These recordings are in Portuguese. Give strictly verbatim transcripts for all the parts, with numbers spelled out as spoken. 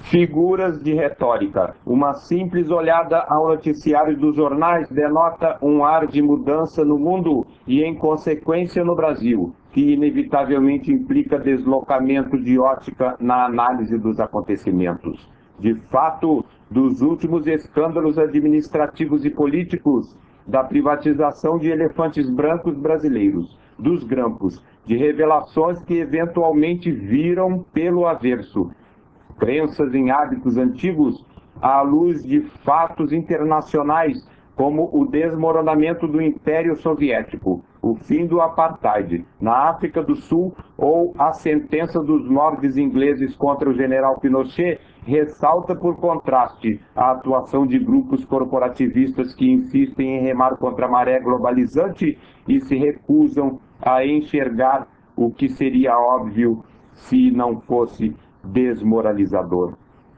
Figuras de retórica. Uma simples olhada ao noticiário dos jornais denota um ar de mudança no mundo e, em consequência, no Brasil, que inevitavelmente implica deslocamento de ótica na análise dos acontecimentos. De fato, dos últimos escândalos administrativos e políticos, da privatização de elefantes brancos brasileiros, dos grampos, de revelações que eventualmente viram pelo avesso, crenças em hábitos antigos, à luz de fatos internacionais, como o desmoronamento do Império Soviético, o fim do apartheid na África do Sul ou a sentença dos nobres ingleses contra o general Pinochet, ressalta por contraste a atuação de grupos corporativistas que insistem em remar contra a maré globalizante e se recusam a enxergar o que seria óbvio se não fosse desmoralizador.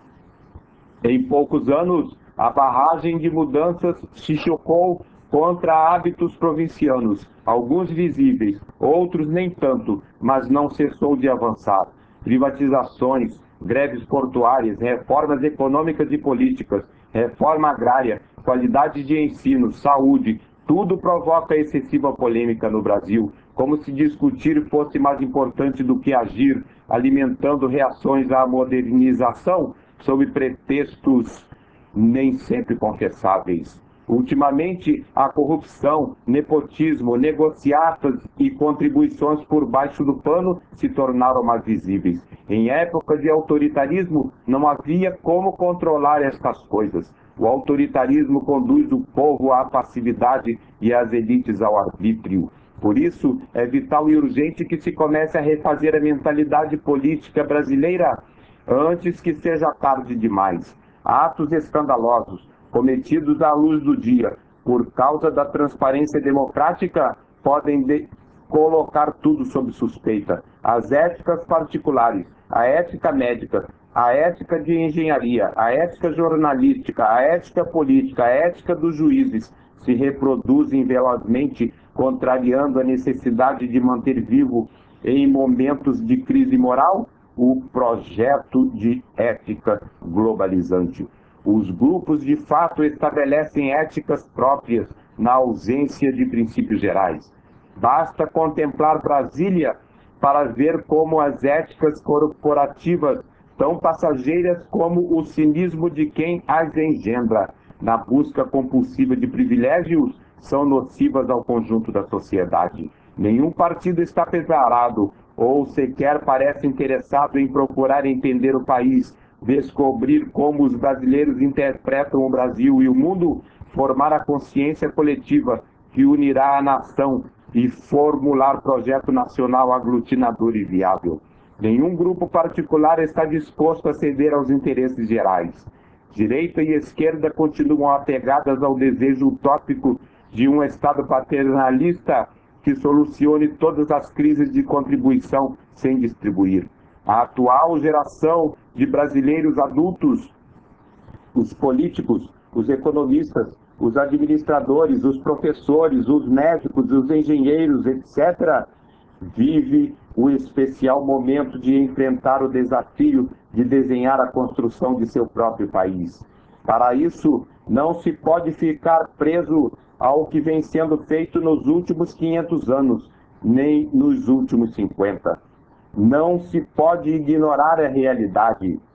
Em poucos anos, a barragem de mudanças se chocou contra hábitos provincianos, alguns visíveis, outros nem tanto, mas não cessou de avançar. Privatizações, greves portuárias, reformas econômicas e políticas, reforma agrária, qualidade de ensino, saúde, tudo provoca excessiva polêmica no Brasil, como se discutir fosse mais importante do que agir, alimentando reações à modernização sob pretextos nem sempre confessáveis. Ultimamente, a corrupção, nepotismo, negociatas e contribuições por baixo do pano se tornaram mais visíveis. Em época de autoritarismo, não havia como controlar estas coisas. O autoritarismo conduz o povo à passividade e as elites ao arbítrio. Por isso, é vital e urgente que se comece a refazer a mentalidade política brasileira antes que seja tarde demais. Atos escandalosos, cometidos à luz do dia, por causa da transparência democrática, podem de... colocar tudo sob suspeita. As éticas particulares, a ética médica, a ética de engenharia, a ética jornalística, a ética política, a ética dos juízes se reproduzem velozmente, contrariando a necessidade de manter vivo, em momentos de crise moral, o projeto de ética globalizante. Os grupos de fato estabelecem éticas próprias na ausência de princípios gerais. Basta contemplar Brasília para ver como as éticas corporativas tão passageiras como o cinismo de quem as engendra, na busca compulsiva de privilégios, são nocivas ao conjunto da sociedade. Nenhum partido está preparado ou sequer parece interessado em procurar entender o país, descobrir como os brasileiros interpretam o Brasil e o mundo, formar a consciência coletiva que unirá a nação e formular projeto nacional aglutinador e viável. Nenhum grupo particular está disposto a ceder aos interesses gerais. Direita e esquerda continuam apegadas ao desejo utópico de um Estado paternalista que solucione todas as crises de contribuição sem distribuir. A atual geração de brasileiros adultos, os políticos, os economistas, os administradores, os professores, os médicos, os engenheiros, etcétera, vive o especial momento de enfrentar o desafio de desenhar a construção de seu próprio país. Para isso, não se pode ficar preso ao que vem sendo feito nos últimos quinhentos anos, nem nos últimos cinquenta. Não se pode ignorar a realidade.